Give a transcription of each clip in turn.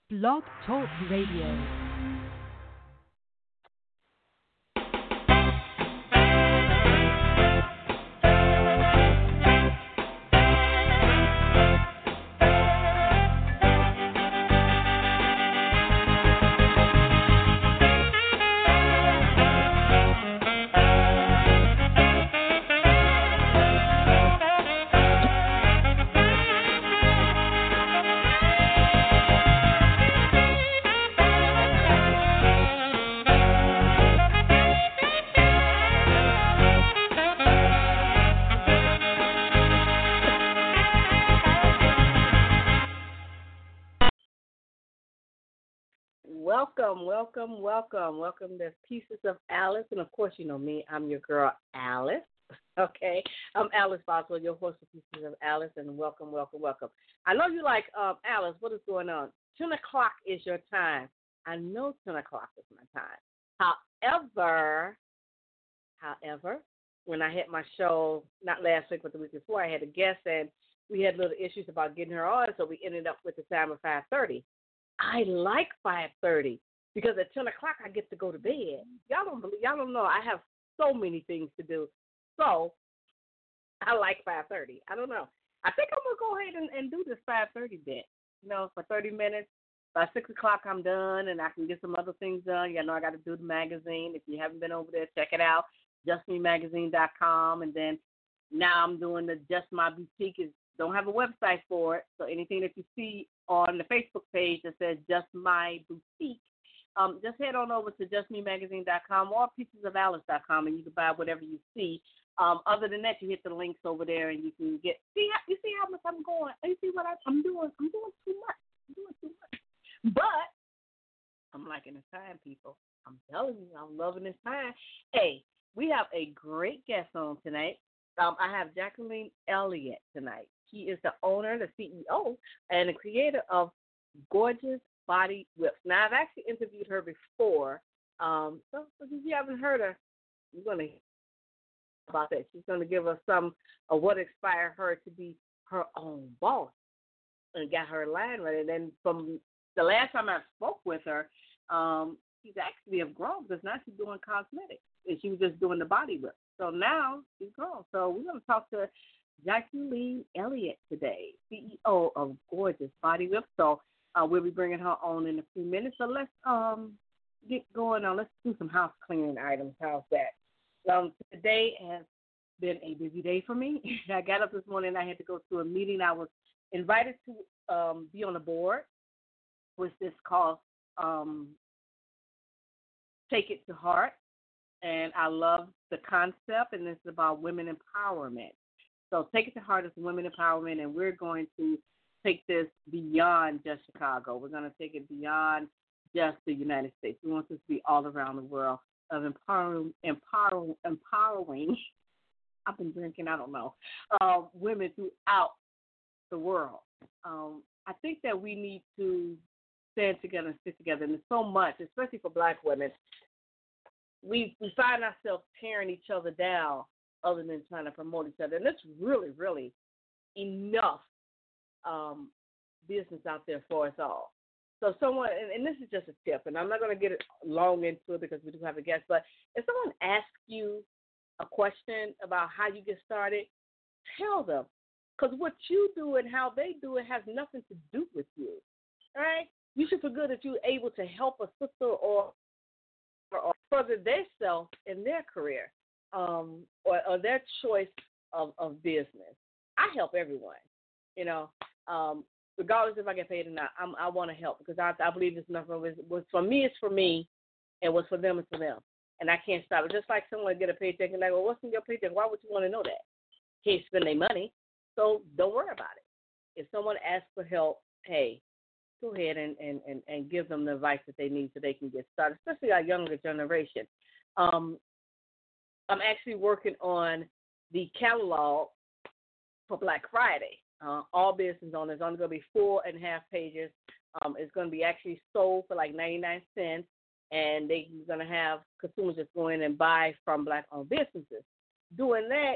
Blog Talk Radio. Welcome to Pieces of Alice. And, of course, you know me. I'm your girl, Alice. Okay? I'm Alice Boswell, your host of Pieces of Alice, and welcome. I know you like, Alice, what is going on? 10 o'clock is your time. I know 10 o'clock is my time. However, when I had my show, not last week, but the week before, I had a guest, and we had little issues about getting her on, so we ended up with the time of 5:30. I like 5:30 because at 10 o'clock I get to go to bed. Y'all don't know. I have so many things to do. So I like 5:30. I don't know. I think I'm going to go ahead and do this 5:30 bit, for 30 minutes. By 6 o'clock I'm done, and I can get some other things done. You know, I got to do the magazine. If you haven't been over there, check it out, justmemagazine.com. And then now I'm doing the Just My Boutique. Don't have a website for it, so anything that you see on the Facebook page that says Just My Boutique, just head on over to justmemagazine.com or piecesofalice.com, and you can buy whatever you see. Other than that, you hit the links over there, and you can see how much I'm going. You see what I'm doing? I'm doing too much. But I'm liking this time, people. I'm telling you, I'm loving this time. Hey, we have a great guest on tonight. I have Jacqueline Elliott tonight. She is the owner, the CEO, and the creator of Gorgeous Body Whips. Now, I've actually interviewed her before, so if you haven't heard her, you're going to hear about that. She's going to give us some of what inspired her to be her own boss and got her line right. And then from the last time I spoke with her, she's actually have grown because now she's doing cosmetics, and she was just doing the body whip. So now she's grown. So we're going to talk to Jacqueline Elliott today, CEO of Gorgeous Body Whip. So we'll be bringing her on in a few minutes. So let's get going on. Let's do some house cleaning items. How's that? Today has been a busy day for me. I got up this morning and I had to go to a meeting. I was invited to be on the board, which is called Take It to Heart. And I love the concept, and it's about women empowerment. So Take It to Heart is women empowerment, and we're going to take this beyond just Chicago. We're going to take it beyond just the United States. We want this to be all around the world of empowering. I've been drinking, I don't know, women throughout the world. I think that we need to stand together and stick together, and there's so much, especially for black women. We find ourselves tearing each other down other than trying to promote each other. And there's really, really enough business out there for us all. So someone, and this is just a tip, and I'm not going to get long into it because we do have a guest, but if someone asks you a question about how you get started, tell them. Because what you do and how they do it has nothing to do with you. All right? You should feel good that you're able to help a sister or further their self in their career or their choice of business. I help everyone, regardless if I get paid or not. I want to help because I believe it's nothing. What's for me is for me, and what's for them is for them. And I can't stop it. Just like someone get a paycheck and they go, what's in your paycheck? Why would you want to know that? Can't spend their money, so don't worry about it. If someone asks for help, hey, go ahead and give them the advice that they need so they can get started, especially our younger generation. I'm actually working on the catalog for Black Friday. All business owners, it's only going to be 4.5 pages. It's going to be actually sold for like 99 cents, and they're going to have consumers just go in and buy from Black-owned businesses. Doing that,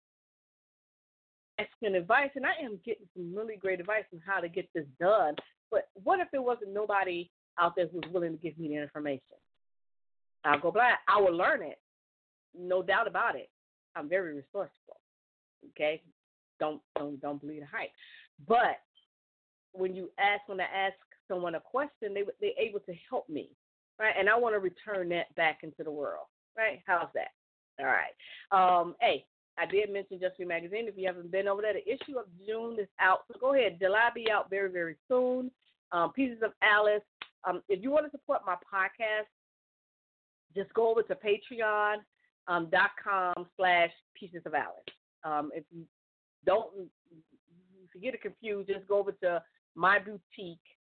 asking advice, and I am getting some really great advice on how to get this done But what if there wasn't nobody out there who's willing to give me the information? I'll go blind. I will learn it, no doubt about it. I'm very resourceful. Okay, don't believe the hype. But when I ask someone a question, they're able to help me, right? And I want to return that back into the world, right? How's that? All right. Hey, I did mention Just Be Magazine. If you haven't been over there, the issue of June is out. So go ahead. July be out very, very soon. Pieces of Alice. If you want to support my podcast, just go over to patreon.com/Pieces of Alice. If you get it confused, just go over to My Boutique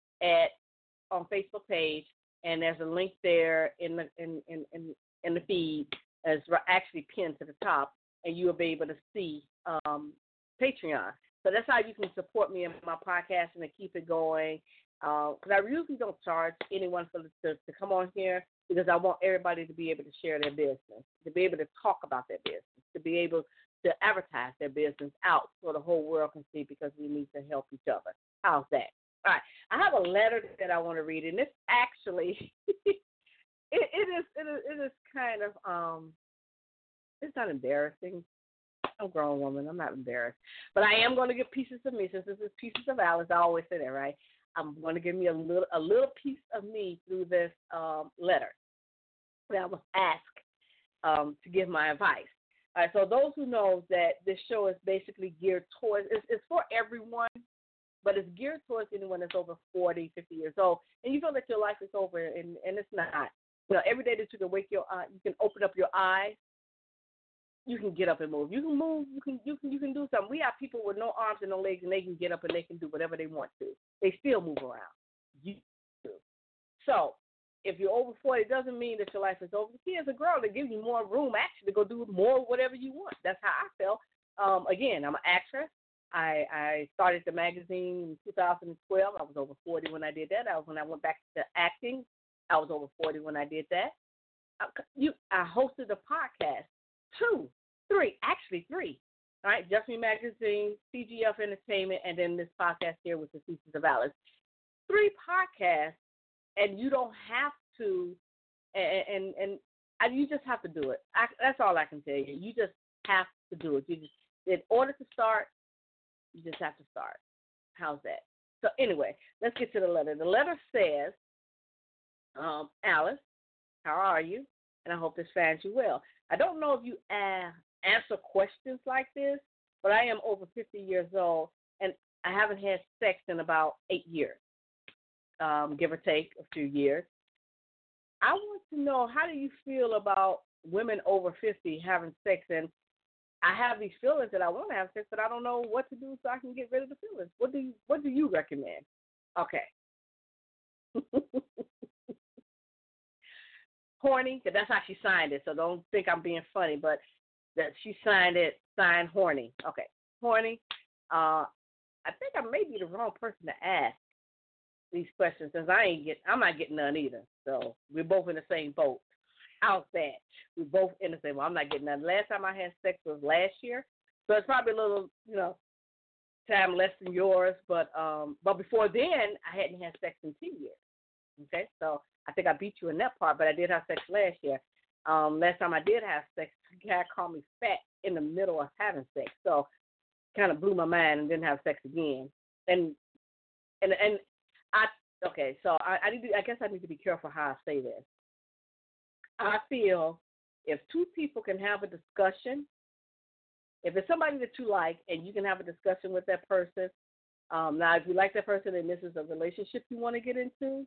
on Facebook page, and there's a link there in the feed. It's actually pinned to the top, and you will be able to see Patreon. So that's how you can support me in my podcast and to keep it going. Because I usually don't charge anyone to come on here, because I want everybody to be able to share their business, to be able to talk about their business, to be able to advertise their business out so the whole world can see, because we need to help each other. How's that? All right. I have a letter that I want to read, and this actually it is kind of it's not embarrassing. I'm a grown woman. I'm not embarrassed. But I am going to give pieces of me, since this is Pieces of Alice. I always say that, right? I'm going to give me a little piece of me through this letter that I was asked to give my advice. All right, so those who know that this show is basically geared towards, it's for everyone, but it's geared towards anyone that's over 40, 50 years old, and you feel that your life is over, and it's not. You know, every day that you can you can open up your eyes, you can get up and move. You can move. You can do something. We have people with no arms and no legs, and they can get up and they can do whatever they want to. They still move around. You do. So if you're over 40, it doesn't mean that your life is over. See, as a girl, it gives you more room actually to go do more whatever you want. That's how I felt. Again, I'm an actress. I started the magazine in 2012. I was over 40 when I did that. That was when I went back to acting. I was over 40 when I did that. I hosted a podcast. 3. All right, Just Me Magazine, CGF Entertainment, and then this podcast here with the Pieces of Alice. 3 podcasts, and you don't have to, and you just have to do it. That's all I can tell you. You just have to do it. In order to start, you just have to start. How's that? So anyway, let's get to the letter. The letter says, Alice, how are you? And I hope this finds you well. I don't know if you answer questions like this, but I am over 50 years old, and I haven't had sex in about 8 years, give or take a few years. I want to know, how do you feel about women over 50 having sex? And I have these feelings that I want to have sex, but I don't know what to do so I can get rid of the feelings. What do you recommend? Okay. Horny, because that's how she signed it, so don't think I'm being funny, but that she signed horny. Okay, horny. I think I may be the wrong person to ask these questions, since I'm not getting none either. So we're both in the same boat. How's that? We're both in the same boat. I'm not getting none. Last time I had sex was last year, so it's probably a little, time less than yours, but before then I hadn't had sex in 10 years. Okay, so I think I beat you in that part, but I did have sex last year. Last time I did have sex, the guy called me fat in the middle of having sex, so kind of blew my mind and didn't have sex again. And so I guess I need to be careful how I say this. I feel if 2 people can have a discussion, if it's somebody that you like and you can have a discussion with that person, now if you like that person and this is a relationship you want to get into,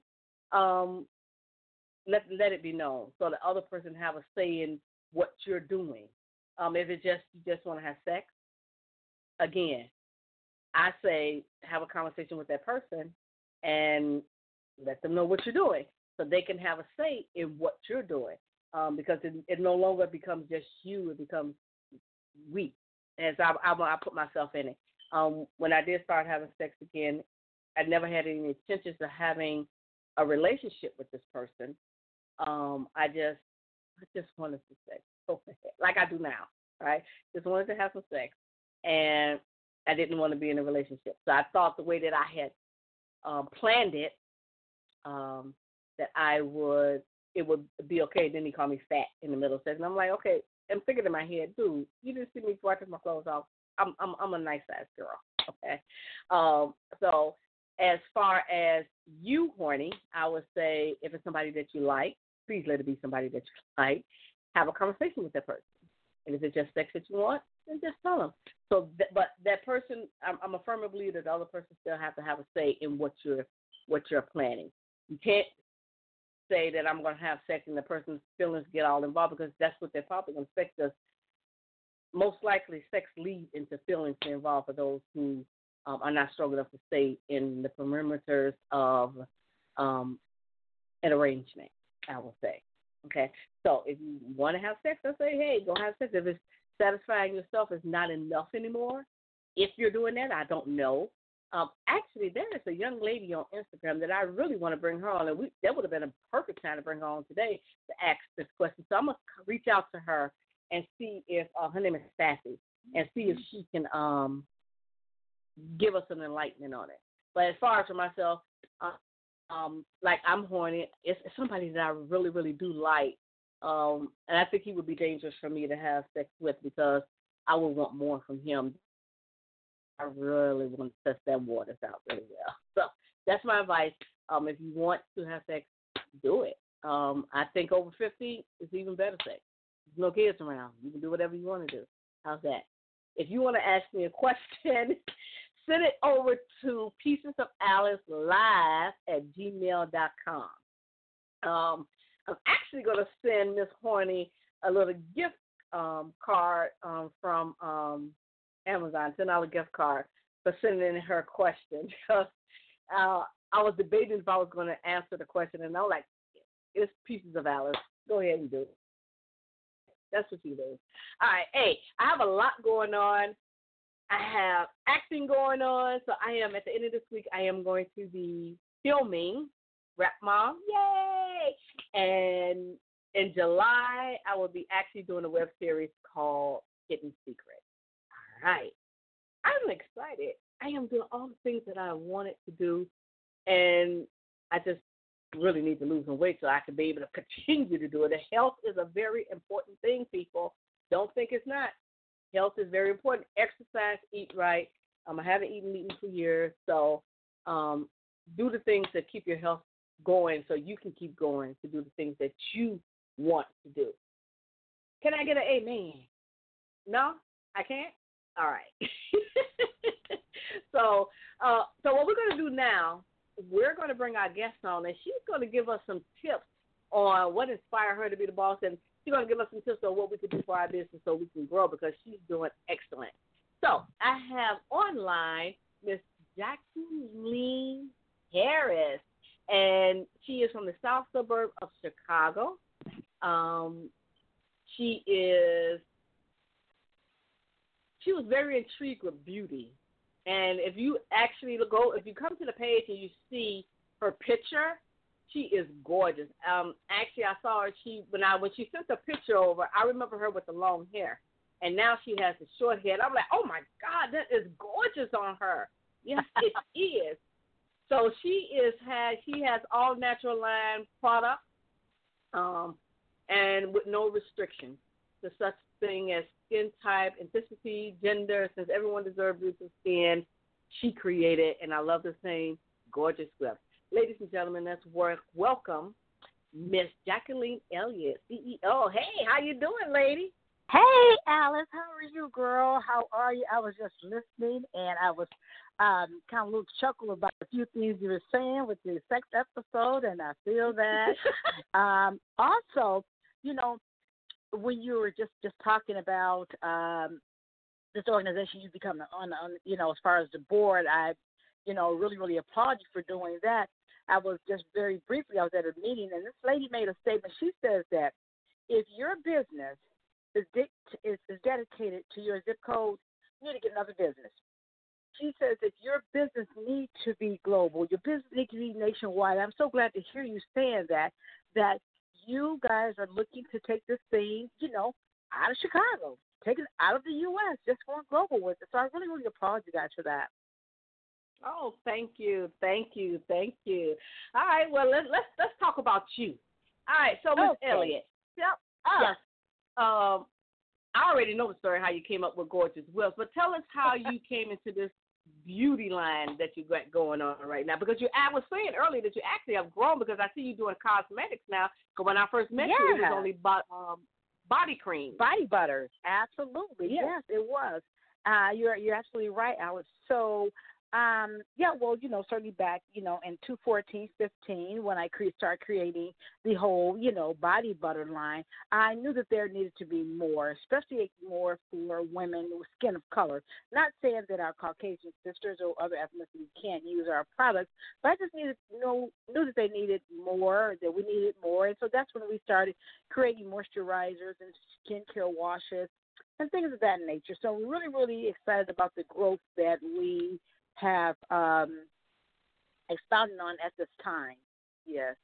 let it be known so the other person have a say in what you're doing. If you just want to have sex, again, I say have a conversation with that person and let them know what you're doing so they can have a say in what you're doing. Because it no longer becomes just you, it becomes we. And so I put myself in it. When I did start having sex again, I never had any intentions of having a relationship with this person. I just wanted to sex, like I do now, right? Just wanted to have some sex, and I didn't want to be in a relationship. So I thought the way that I had planned it, that it would be okay. Then he called me fat in the middle section. I'm like, okay. I'm thinking in my head, dude, you didn't see me before I took my clothes off. I'm a nice size girl, okay. So as far as you, horny, I would say if it's somebody that you like, please let it be somebody that you like. Have a conversation with that person, and if it's just sex that you want, then just tell them. So, but that person, I'm a firm believer that the other person still have to have a say in what you're planning. You can't say that I'm going to have sex and the person's feelings get all involved, because that's what they're probably going to expect us. Most likely, sex leads into feelings involved for those who are not strong enough to stay in the perimeters of an arrangement, I will say. Okay? So if you want to have sex, I'll say, hey, go have sex. If it's satisfying yourself is not enough anymore, if you're doing that, I don't know. Actually, there is a young lady on Instagram that I really want to bring her on, and that would have been a perfect time to bring her on today to ask this question. So I'm going to reach out to her and see if her name is Sassy, and see if she can give us some enlightenment on it. But as far as for myself, like I'm horny. It's somebody that I really, really do like, and I think he would be dangerous for me to have sex with, because I would want more from him. I really want to test that waters out really well. So that's my advice. If you want to have sex, do it. I think over 50 is even better sex. There's no kids around. You can do whatever you want to do. How's that? If you want to ask me a question, send it over to piecesofalice@gmail.com. I'm actually going to send Miss Horny a little gift card from Amazon, $10 gift card for sending in her question, because I was debating if I was going to answer the question, and I was like, it's Pieces of Alice. Go ahead and do it. That's what you do. All right. Hey, I have a lot going on. I have acting going on, so I am, at the end of this week, I am going to be filming Rap Mom. Yay! And in July, I will be actually doing a web series called Hidden Secret. All right. I'm excited. I am doing all the things that I wanted to do, and I just really need to lose some weight so I can be able to continue to do it. And health is a very important thing, people. Don't think it's not. Health is very important. Exercise, eat right. I haven't eaten meat for years, so do the things that keep your health going so you can keep going to do the things that you want to do. Can I get an amen? No? I can't? All right. So what we're going to do now, we're going to bring our guest on, and she's going to give us some tips on what inspired her to be the boss, and she's going to give us some tips on what we can do for our business so we can grow, because she's doing excellent. So I have online Miss Jacqueline Harris, and she is from the south suburb of Chicago. She was very intrigued with beauty. And if you come to the page and you see her picture, she is gorgeous. Actually, I saw her. When she sent the picture over, I remember her with the long hair, and now she has the short hair. I'm like, oh my God, that is gorgeous on her. Yes, it is. So she has all natural line products, and with no restrictions to such thing as skin type, ethnicity, gender. Since everyone deserves beautiful skin, she created, and I love the saying, gorgeous script. Ladies and gentlemen, let's welcome Miss Jacqueline Elliott, CEO. Hey, how you doing, lady? Hey, Alice, how are you, girl? How are you? I was just listening, and I was kind of a little chuckle about a few things you were saying with the sex episode, and I feel that. Also, when you were just talking about this organization you become on, as far as the board, I, really, really applaud you for doing that. I was just very briefly, I was at a meeting, and this lady made a statement. She says that if your business is dedicated to your zip code, you need to get another business. She says that your business needs to be global. Your business needs to be nationwide. I'm so glad to hear you saying that you guys are looking to take this thing, out of Chicago, take it out of the U.S., just going global with it. So I really, really applaud you guys for that. Oh, thank you, thank you, thank you. All right, well let's talk about you. All right, so Miss Okay. Elliott. Yep. Yes. Um, I already know the story how you came up with Gorgeous Wills, but tell us how you came into this beauty line that you got going on right now. Because I was saying earlier that you actually have grown because I see you doing cosmetics now. Because when I first met you, it was Yeah. only body cream. Body butters. Absolutely. Yes. Yes, it was. You're absolutely right, Alex. So yeah, well, certainly back, in 2014, 15, when I started creating the whole, body butter line, I knew that there needed to be more, especially more for women with skin of color. Not saying that our Caucasian sisters or other ethnicities can't use our products, but I just knew that they needed more, that we needed more, and so that's when we started creating moisturizers and skincare washes and things of that nature. So we're really, really excited about the growth that we have expounded on at this time. Yes.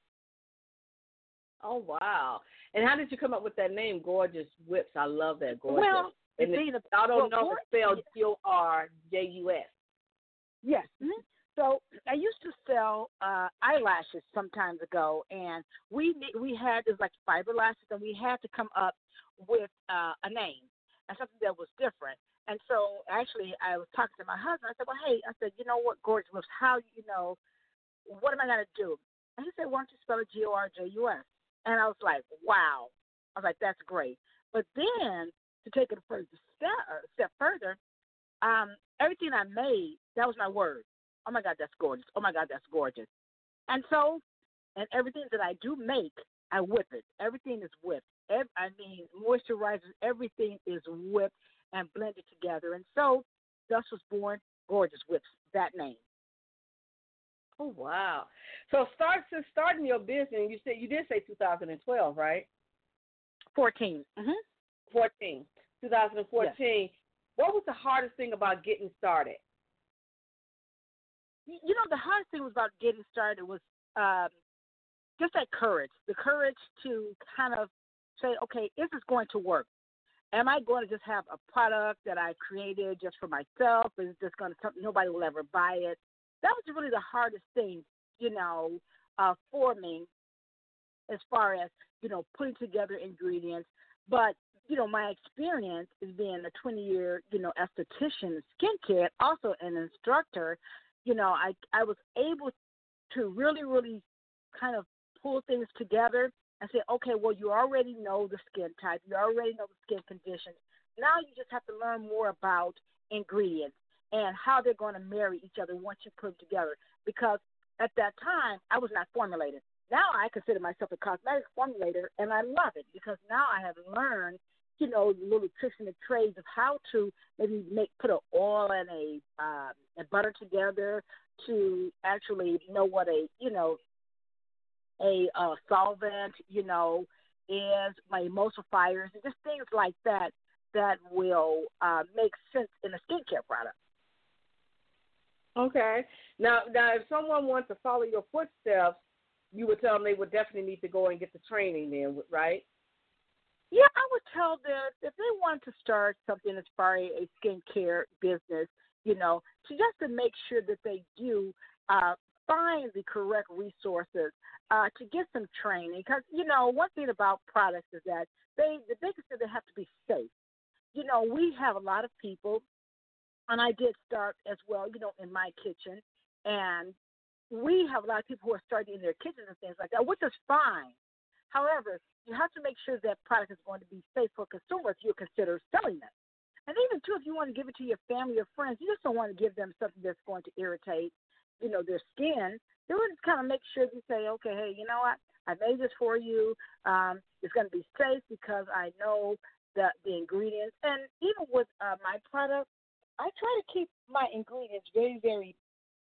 Oh wow! And how did you come up with that name, Gorgeous Whips? I love that, Gorgeous. Well, And I don't know if it's spelled Gorjus. Yes. Mm-hmm. So I used to sell eyelashes some time ago, and we had this like fiber lashes, and we had to come up with a name and something that was different. And so actually, I was talking to my husband. I said, "Well, hey," I said, "You know what, Gorgeous Lips? How what am I gonna do?" And he said, "Why don't you spell it Gorjus?" And I was like, "Wow!" I was like, "That's great." But then to take it a further step further, everything I made, that was my word. Oh my God, that's gorgeous. Oh my God, that's gorgeous. And so, and everything that I do make, I whip it. Everything is whipped. Moisturizers, everything is whipped and blended together. And so, thus was born Gorgeous Whips, that name. Oh wow! So since starting your business, you did say 2012, right? 14. Mm-hmm. 14, 2014. Yes. What was the hardest thing about getting started? The hardest thing was about getting started was um, just that courage, the courage to kind of say, okay, is this going to work? Am I going to just have a product that I created just for myself? Is this going to something nobody will ever buy it? That was really the hardest thing, for me as far as putting together ingredients. But my experience is being a 20-year esthetician, skincare, also an instructor. I was able to really, really kind of pull things together and say, okay, well, you already know the skin type, you already know the skin conditions. Now you just have to learn more about ingredients and how they're going to marry each other once you put them together. Because at that time, I was not formulated. Now I consider myself a cosmetic formulator, and I love it because now I have learned, the little tricks and the trades of how to maybe put an oil and a butter together to actually know what a solvent, is my emulsifiers and just things like that that will make sense in a skincare product. Okay. Now, if someone wants to follow your footsteps, you would tell them they would definitely need to go and get the training then, right? Yeah, I would tell them if they want to start something as far as a skincare business, to make sure that they do find the correct resources to get some training. Because, one thing about products is that the biggest thing, they have to be safe. We have a lot of people, and I did start as well, in my kitchen, and we have a lot of people who are starting in their kitchens and things like that, which is fine. However, you have to make sure that product is going to be safe for consumers if you consider selling it. And even, too, if you want to give it to your family or friends, you just don't want to give them something that's going to irritate, their skin. You would just kind of make sure you say, okay, hey, you know what? I made this for you. It's going to be safe because I know the ingredients. And even with my product, I try to keep my ingredients very, very,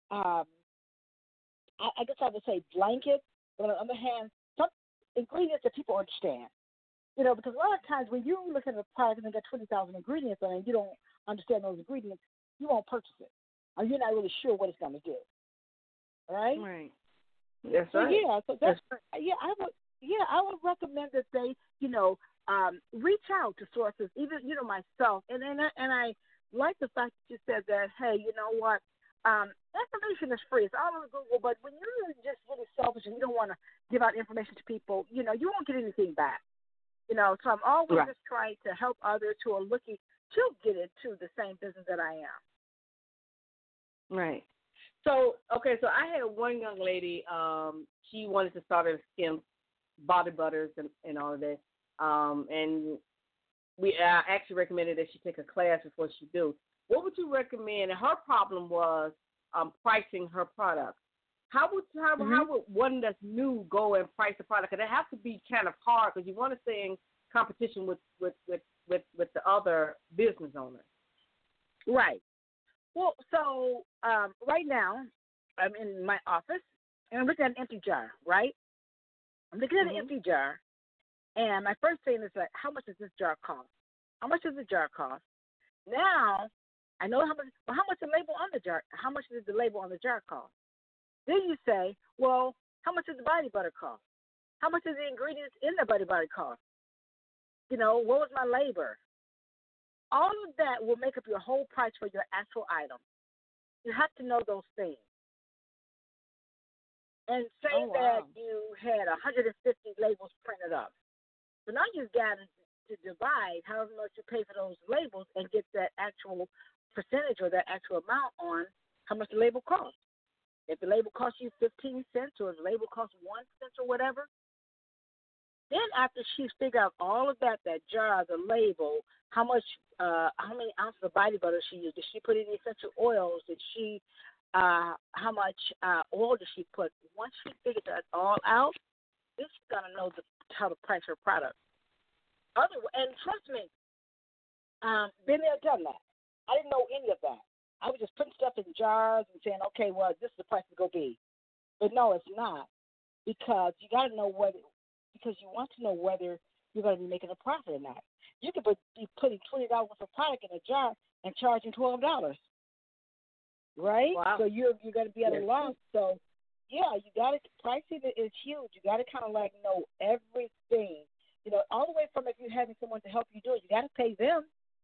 I guess I would say blanket. But on the other hand, some ingredients that people understand. Because a lot of times when you look at a product and they got 20,000 ingredients on it and you don't understand those ingredients, you won't purchase it. Or you're not really sure what it's going to do. Right? Right. Yes, so right. yeah, so that's I would recommend that they, reach out to sources, even myself, and I like the fact that you said that. Hey, you know what? Information is free. It's all on Google, but when you're just really selfish and you don't want to give out information to people, you won't get anything back. So I'm always Right. just trying to help others who are looking to get into the same business that I am. Right. So, okay, so I had one young lady, she wanted to start her skin body butters and all of that. And I actually recommended that she take a class before she do. What would you recommend? And her problem was pricing her products. How would one that's new go and price the product? Because it has to be kind of hard because you want to stay in competition with the other business owners. Right. Well, so right now I'm in my office and I'm looking at an empty jar, right? I'm looking at an empty jar, and my first thing is like, how much does this jar cost? How much does the jar cost? Now I know how much. Well, how much the label on the jar? How much does the label on the jar cost? Then you say, well, how much does the body butter cost? How much does the ingredients in the body butter cost? What was my labor? All of that will make up your whole price for your actual item. You have to know those things. And say that you had 150 labels printed up. So now you've got to divide however much you pay for those labels and get that actual percentage or that actual amount on how much the label costs. If the label costs you 15 cents or if the label costs 1 cent or whatever, then after she's figured out all of that jar, the label, how many ounces of body butter she used, did she put any essential oils, how much oil did she put? Once she figured that all out, then she's going to know how to price her product. And trust me, been there, done that. I didn't know any of that. I was just putting stuff in jars and saying, okay, well, this is the price it's going to be. But no, it's not, because you got to know because you want to know whether you're going to be making a profit or not. You could be putting $20 worth of product in a jar and charging $12, right? Wow. So you're going to be at a loss. So, yeah, you got to, pricing is huge. You got to kind of know everything, all the way from if you're having someone to help you do it, you got to pay them,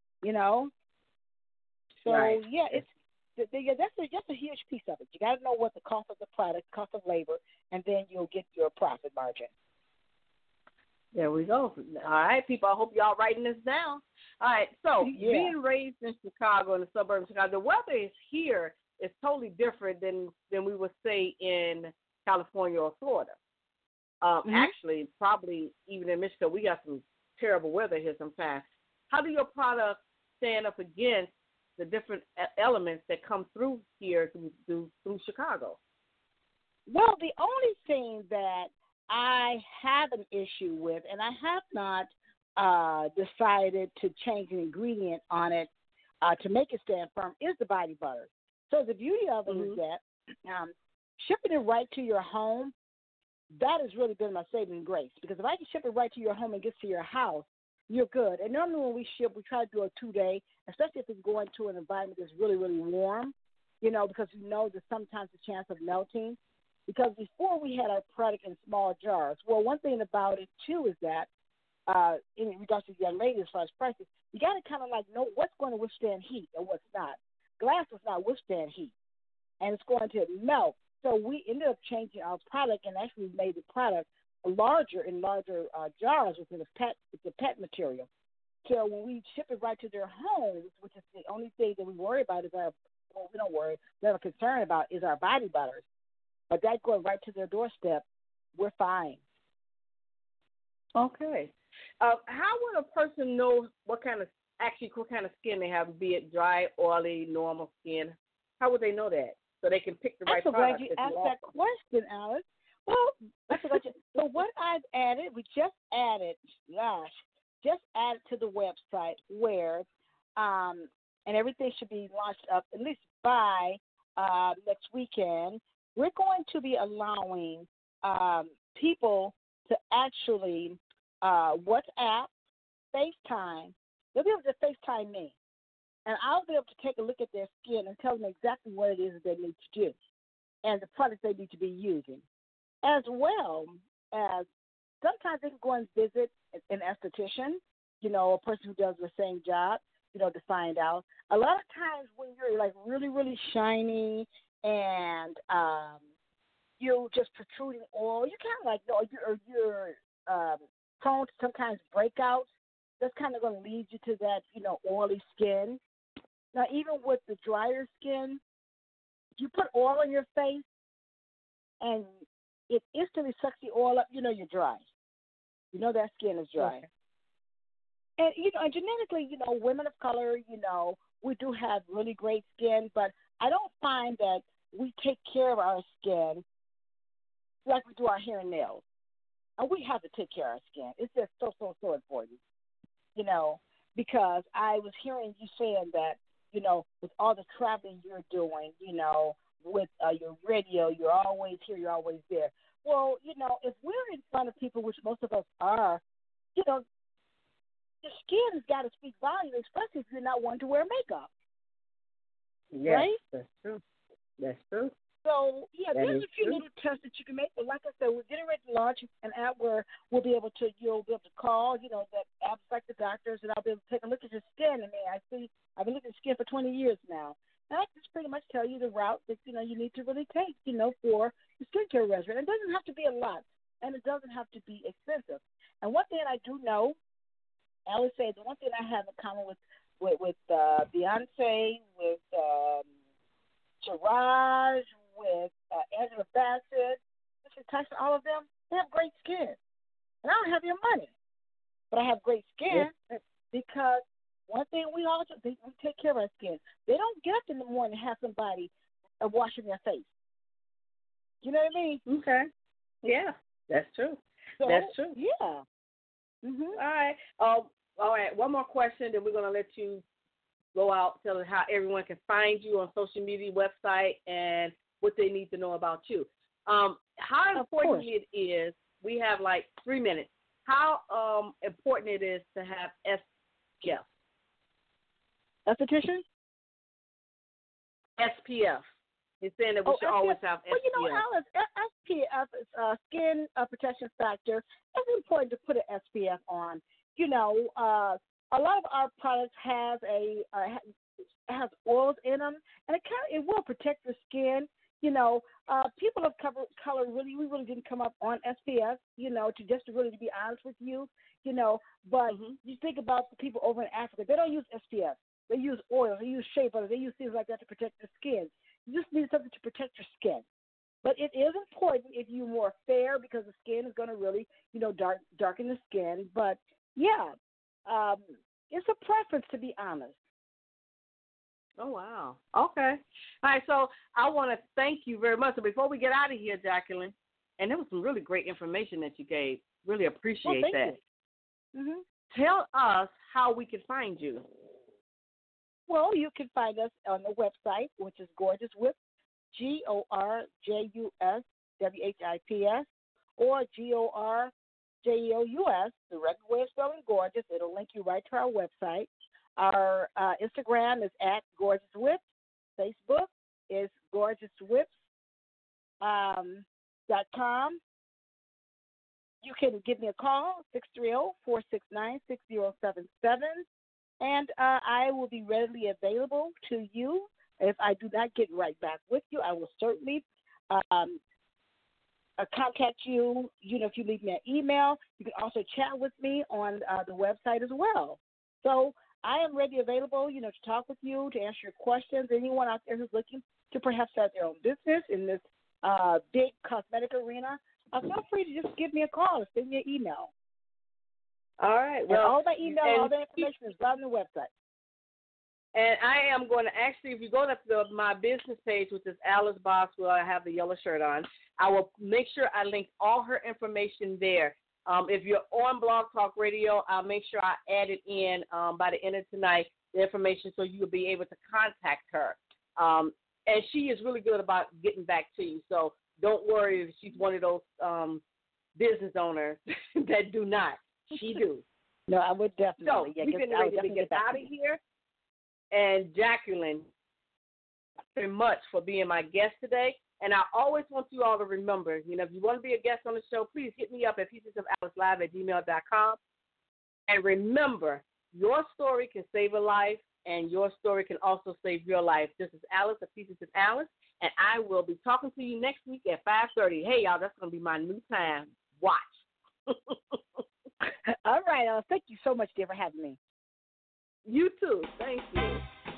So, right. Yeah, that's a huge piece of it. You got to know what the cost of the product, cost of labor, and then you'll get your profit margin. There we go. All right, people, I hope y'all writing this down. All right, so being raised in Chicago, in the suburbs of Chicago, the weather is here is totally different than we would say in California or Florida. Actually, probably even in Michigan, we got some terrible weather here sometimes. How do your products stand up against the different elements that come through here through Chicago? Well, the only thing that I have an issue with, and I have not decided to change an ingredient on it to make it stand firm, is the body butter. So the beauty of it is that shipping it right to your home, that has really been my saving grace. Because if I can ship it right to your home and get to your house, you're good. And normally when we ship, we try to do a 2-day, especially if it's going to an environment that's really, really warm, because there's sometimes a chance of melting. Because before we had our product in small jars. Well, one thing about it, too, is that in regards to the young lady as far as prices, you got to kind of know what's going to withstand heat and what's not. Glass does not withstand heat, and it's going to melt. So we ended up changing our product and actually made the product larger jars with the PET material. So when we ship it right to their homes, which is the only thing that we worry about we have a concern about is our body butters. But that going right to their doorstep, we're fine. Okay. How would a person know what kind of skin they have, be it dry, oily, normal skin? How would they know that so they can pick the right product? I'm so glad you asked that question, Alice. Well, so what I've added, we just added to the website where, and everything should be launched up at least by next weekend. We're going to be allowing people to actually WhatsApp, FaceTime. They'll be able to FaceTime me. And I'll be able to take a look at their skin and tell them exactly what it is that they need to do and the products they need to be using. As well as sometimes they can go and visit an esthetician, a person who does the same job, to find out. A lot of times when you're really, really shiny and you just protruding oil, you kind of like, you're prone to sometimes breakouts. That's kind of going to lead you to that, oily skin. Now, even with the drier skin, you put oil on your face, and it instantly sucks the oil up. You're dry. That skin is dry. Okay. And genetically, women of color, we do have really great skin, but I don't find that we take care of our skin like we do our hair and nails. And we have to take care of our skin. It's just so important, because I was hearing you saying that, with all the traveling you're doing, with your radio, you're always here, you're always there. Well, if we're in front of people, which most of us are, the skin has got to speak volume, especially if you're not one to wear makeup. Yes, right? That's true. That's true. So, there's a few true. little tests that you can make. But like I said, we're getting ready to launch an app where you'll be able to call, that apps like the doctors, and I'll be able to take a look at your skin. And I've been looking at skin for 20 years now. And I just pretty much tell you the route that, you need to really take, for the skincare regimen. It doesn't have to be a lot, and it doesn't have to be expensive. And one thing I do know, I always say, the one thing I have in common with Beyonce, with Siraj, with Angela Bassett, Mr. Tyson, all of them, they have great skin. And I don't have your money, but I have great skin because one thing we all do, we take care of our skin. They don't get up in the morning and have somebody washing their face. You know what I mean? Okay. Yeah, that's true. So, that's true. Yeah. Mm-hmm. All right. One more question, then we're going to let you go out, tell us how everyone can find you on social media, website, and what they need to know about you. How important it is, we have like 3 minutes, how important it is to have SPF. Esthetician? SPF. He's saying that we should SPF. always have SPF. Well, Alice, SPF is skin protection factor. It's important to put an SPF on. A lot of our products has has oils in them, and it will protect your skin. People of color we really didn't come up on SPF. To really be honest with you. But you think about the people over in Africa, they don't use SPF. They use oil. They use shea butter. They use things like that to protect their skin. You just need something to protect your skin. But it is important if you're more fair, because the skin is going to really, darken the skin. But it's a preference, to be honest. Oh, wow. Okay. All right, so I want to thank you very much. So before we get out of here, Jacqueline, and there was some really great information that you gave. Really appreciate that. You. Mm-hmm. Tell us how we can find you. Well, you can find us on the website, which is Gorgeous Whips, GorjusWhips, or GorJeous, the regular way of spelling gorgeous. It'll link you right to our website. Our Instagram is at Gorgeous Whips. Facebook is GorgeousWhips.com. You can give me a call, 630-469-6077, and I will be readily available to you. If I do not get right back with you, I will certainly contact you, if you leave me an email. You can also chat with me on the website as well. So I am ready, available, to talk with you, to answer your questions. Anyone out there who's looking to perhaps start their own business in this big cosmetic arena, feel free to just give me a call or send me an email. All right. Well, and all my email, all the information is right on the website. And I am going to actually, if you go to my business page, which is Alice Boss, where I have the yellow shirt on, I will make sure I link all her information there. If you're on Blog Talk Radio, I'll make sure I add it in by the end of tonight, the information, so you'll be able to contact her. And she is really good about getting back to you. So don't worry if she's one of those business owners that do not. She do. No, I would definitely. So we're getting ready to get out of here. And Jacqueline, thank you very much for being my guest today. And I always want you all to remember, if you want to be a guest on the show, please hit me up at piecesofAliceLive@gmail.com. And remember, your story can save a life, and your story can also save your life. This is Alice of Pieces of Alice, And I will be talking to you next week at 5:30. Hey, y'all, that's going to be my new time. Watch. All right. Thank you so much, dear, for having me. You too. Thank you.